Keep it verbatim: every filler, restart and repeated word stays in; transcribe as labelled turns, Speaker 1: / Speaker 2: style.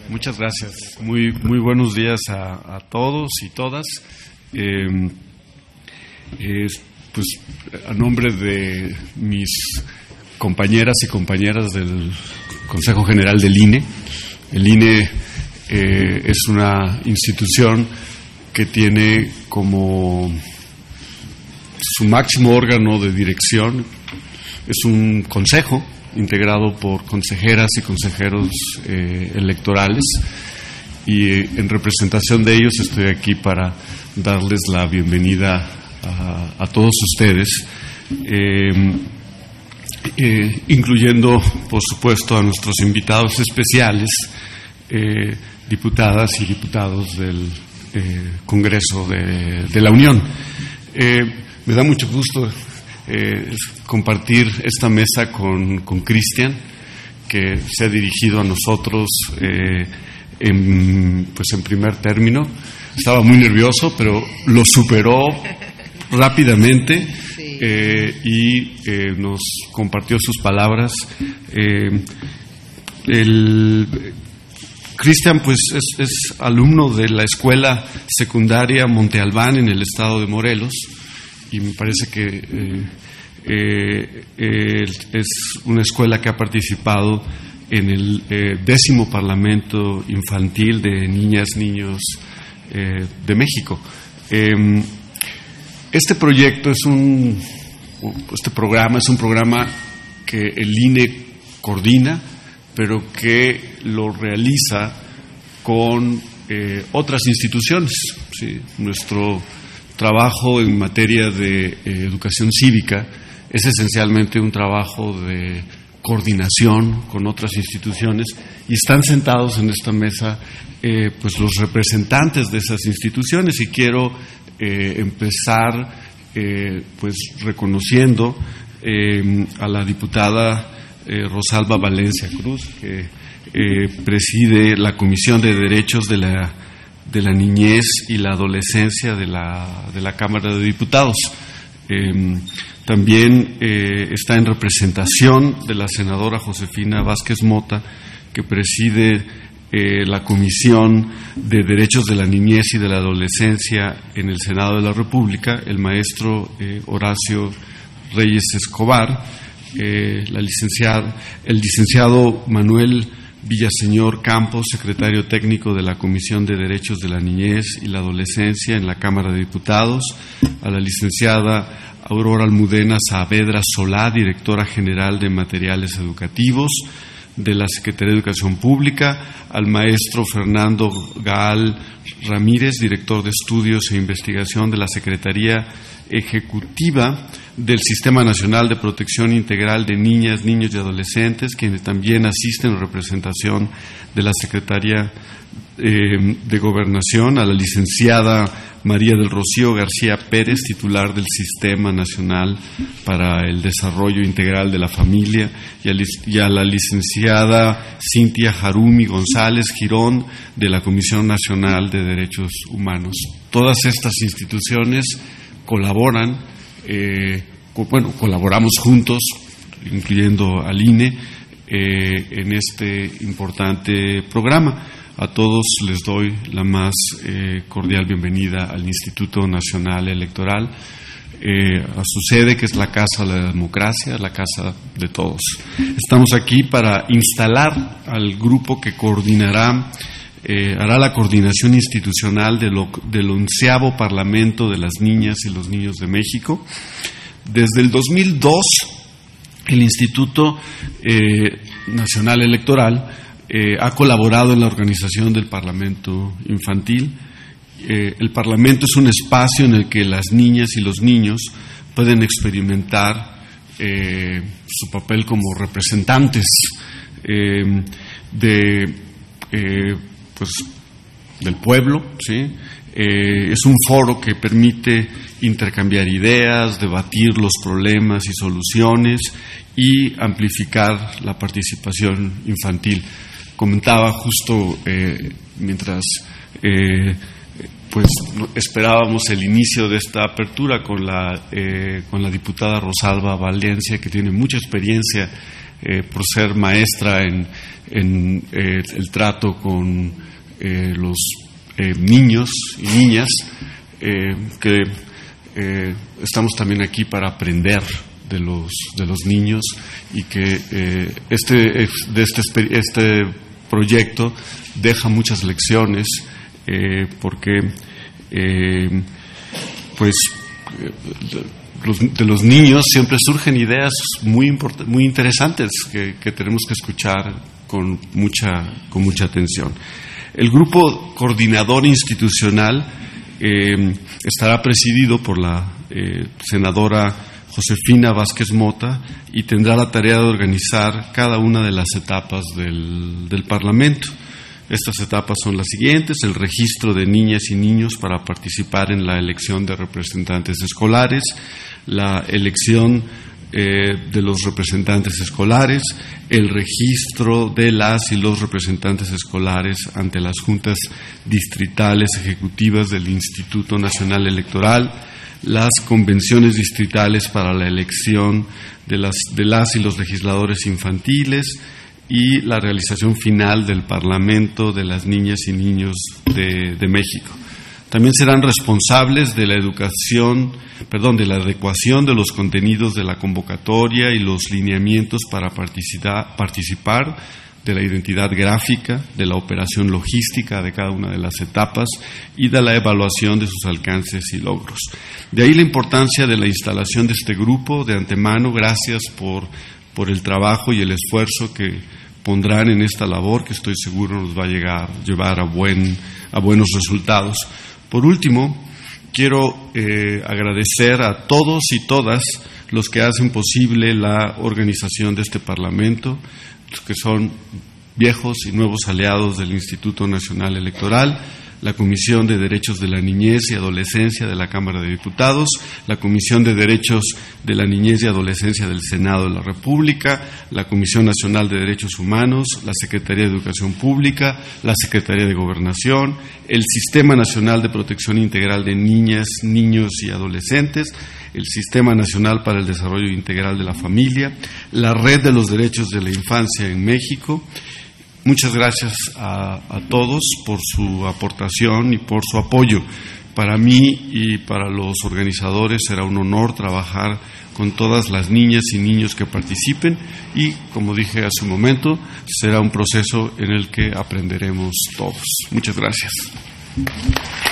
Speaker 1: Muchas gracias. Muy, muy buenos días a, a todos y todas. Eh, eh, pues a nombre de mis compañeras y compañeras del Consejo General del I N E, el I N E eh, es una institución que tiene como su máximo órgano de dirección, es un consejo integrado por consejeras y consejeros eh, electorales, y eh, en representación de ellos estoy aquí para darles la bienvenida a, a todos ustedes, eh, eh, incluyendo por supuesto a nuestros invitados especiales, eh, diputadas y diputados del eh, Congreso de, de la Unión. Eh, me da mucho gusto Eh, compartir esta mesa con, con Cristian, que se ha dirigido a nosotros eh, en, pues en primer término. Estaba muy nervioso, pero lo superó rápidamente, sí. eh, y eh, nos compartió sus palabras. Eh, el Cristian pues es, es alumno de la escuela secundaria Monte Albán en el estado de Morelos, y me parece que eh, eh, eh, es una escuela que ha participado en el eh, décimo Parlamento Infantil de Niñas, Niños eh, de México. Eh, este proyecto es un, este programa es un programa que el I N E coordina, pero que lo realiza con eh, otras instituciones, ¿sí? Nuestro trabajo en materia de eh, educación cívica es esencialmente un trabajo de coordinación con otras instituciones, y están sentados en esta mesa eh, pues los representantes de esas instituciones, y quiero eh, empezar eh, pues reconociendo eh, a la diputada eh, Rosalba Valencia Cruz, que eh, preside la Comisión de Derechos de la de la Niñez y la Adolescencia de la, de la Cámara de Diputados. Eh, también eh, está en representación de la senadora Josefina Vázquez Mota, que preside eh, la Comisión de Derechos de la Niñez y de la Adolescencia en el Senado de la República, el maestro eh, Horacio Reyes Escobar, eh, la licenciada, el licenciado Manuel Villaseñor Campos, secretario técnico de la Comisión de Derechos de la Niñez y la Adolescencia en la Cámara de Diputados, a la licenciada Aurora Almudena Saavedra Solá, directora general de Materiales Educativos de la Secretaría de Educación Pública, al maestro Fernando Gaal Ramírez, director de Estudios e Investigación de la Secretaría Ejecutiva del Sistema Nacional de Protección Integral de Niñas, Niños y Adolescentes, quienes también asisten en representación de la Secretaría eh, de Gobernación, a la licenciada María del Rocío García Pérez, titular del Sistema Nacional para el Desarrollo Integral de la Familia, y a, y a la licenciada Cintia Jarumi González Girón, de la Comisión Nacional de Derechos Humanos. Todas estas instituciones colaboran, eh, co bueno, colaboramos juntos, incluyendo al I N E, eh, en este importante programa. A todos les doy la más eh, cordial bienvenida al Instituto Nacional Electoral, eh, a su sede, que es la Casa de la Democracia, la casa de todos. Estamos aquí para instalar al grupo que coordinará Eh, hará la coordinación institucional de lo, del onceavo Parlamento de las Niñas y los Niños de México. Desde el dos mil dos, el Instituto eh, Nacional Electoral eh, ha colaborado en la organización del Parlamento Infantil. Eh, el Parlamento es un espacio en el que las niñas y los niños pueden experimentar eh, su papel como representantes eh, de eh, pues del pueblo, ¿sí? Eh, es un foro que permite intercambiar ideas, debatir los problemas y soluciones y amplificar la participación infantil. Comentaba justo eh, mientras eh, pues esperábamos el inicio de esta apertura con la eh, con la diputada Rosalba Valencia, que tiene mucha experiencia eh, por ser maestra en, en eh, el trato con eh, los eh, niños y niñas, eh, que eh, estamos también aquí para aprender de los de los niños, y que eh, este de este este proyecto deja muchas lecciones, eh, porque eh, pues los, de los niños siempre surgen ideas muy import- muy interesantes que, que tenemos que escuchar con mucha con mucha atención. El grupo coordinador institucional eh, estará presidido por la eh, senadora Josefina Vázquez Mota, y tendrá la tarea de organizar cada una de las etapas del, del Parlamento. Estas etapas son las siguientes: el registro de niñas y niños para participar en la elección de representantes escolares, la elección eh, de los representantes escolares, el registro de las y los representantes escolares ante las juntas distritales ejecutivas del Instituto Nacional Electoral, las convenciones distritales para la elección de las, de las y los legisladores infantiles, y la realización final del Parlamento de las niñas y niños de, de México. También serán responsables de la educación, perdón, de la adecuación de los contenidos de la convocatoria y los lineamientos para participar, participar de la identidad gráfica, de la operación logística de cada una de las etapas y de la evaluación de sus alcances y logros. De ahí la importancia de la instalación de este grupo. De antemano, gracias por, por el trabajo y el esfuerzo que pondrán en esta labor, que estoy seguro nos va a llegar, llevar a, buen, a buenos resultados. Por último, quiero eh, agradecer a todos y todas los que hacen posible la organización de este Parlamento, que son viejos y nuevos aliados del Instituto Nacional Electoral, la Comisión de Derechos de la Niñez y Adolescencia de la Cámara de Diputados, la Comisión de Derechos de la Niñez y Adolescencia del Senado de la República, la Comisión Nacional de Derechos Humanos, la Secretaría de Educación Pública, la Secretaría de Gobernación, el Sistema Nacional de Protección Integral de Niñas, Niños y Adolescentes, el Sistema Nacional para el Desarrollo Integral de la Familia, la Red de los Derechos de la Infancia en México. Muchas gracias a, a todos por su aportación y por su apoyo. Para mí y para los organizadores será un honor trabajar con todas las niñas y niños que participen, y, como dije hace un momento, será un proceso en el que aprenderemos todos. Muchas gracias.